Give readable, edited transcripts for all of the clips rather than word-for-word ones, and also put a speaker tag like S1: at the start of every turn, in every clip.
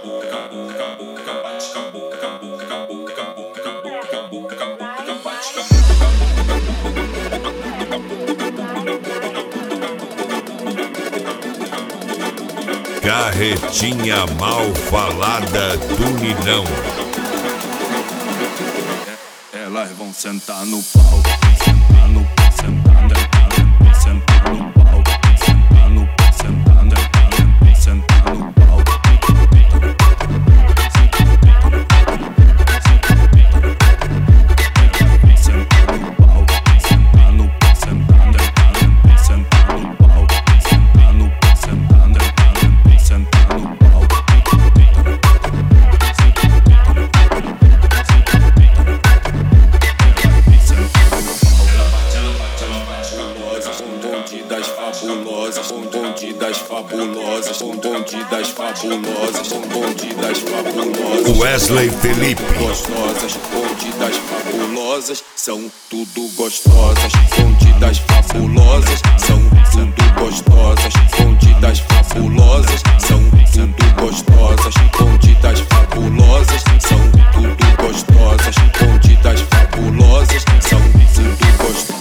S1: Carretinha mal falada do Ninão.
S2: Elas vão sentar no pau, sentar no pau, sentar no pau, sentar no pau, sentar no pau, sentar no pau, sentar no pau. Bonde das fabulosas, bonde das fabulosas, bonde das fabulosas.
S1: Wesley Felipe.
S2: Gostosas, bonde das fabulosas, são tudo gostosas. Bonde das fabulosas, são tudo gostosas. Bonde das fabulosas, são tudo gostosas. Bonde das fabulosas, são tudo gostosas. Bonde das fabulosas, são tudo gostosas.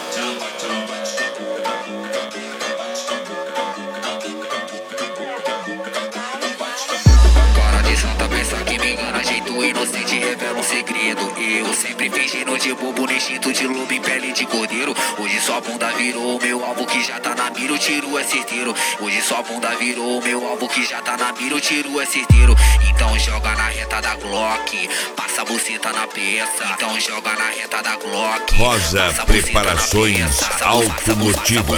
S3: Inocente revela um segredo. Eu sempre fingindo de bobo, no instinto de lobo em pele de cordeiro. Hoje sua bunda virou o meu alvo que já tá na mira, o tiro é certeiro. Hoje sua bunda virou o meu alvo que já tá na mira, o tiro é certeiro. Então joga na reta da Glock, passa a buceta na peça. Então joga na reta da Glock.
S1: Rosa Preparações Automotivas.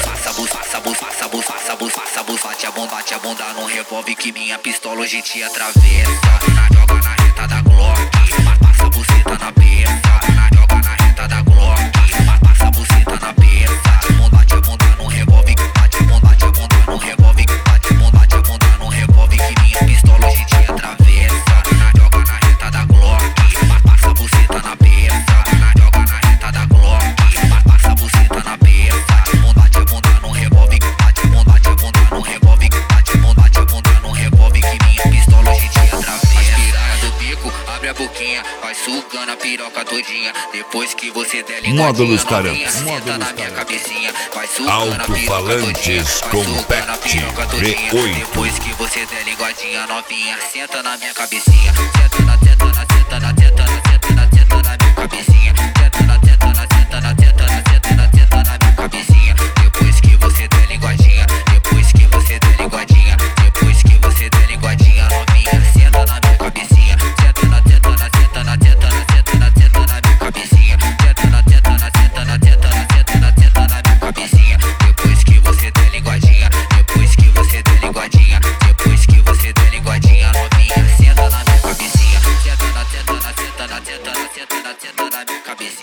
S3: Bate a bunda no revólver que minha pistola hoje te atravessa. Joga na reta da Glock, passa a buceta na peça. Joga na reta da Glock, passa a buceta na peça. Bate a bunda no revólver, bate a bunda no revólver, bate a bunda no revólver que minha pistola hoje te atravessa. Joga na reta da Glock, passa a buceta na peça. Joga na reta da Glock, passa a buceta na peça. Bate a bunda no revólver, bate a bunda no revólver, bate a bunda no revólver que minha pistola hoje te atravessa. Abre a boquinha, vai sugando a piroca todinha. Depois que você der
S1: Módulos Caramba.
S3: Senta na minha cabecinha. Vai sugando a piroca
S1: Alto-falantes Compact V8.
S3: Depois que você der linguadinha novinha, senta na minha cabecinha. Senta na minha cabecinha. Senta na minha cabecinha. Depois que você der linguadinha, depois que você der linguadinha, depois que você der linguadinha novinha, senta na minha cabecinha. Senta na minha cabecinha. Senta na minha cabecinha. Depois que você der linguadinha, depois que você der linguadinha, depois que você der linguadinha novinha, senta na minha cabecinha. Senta na minha cabecinha.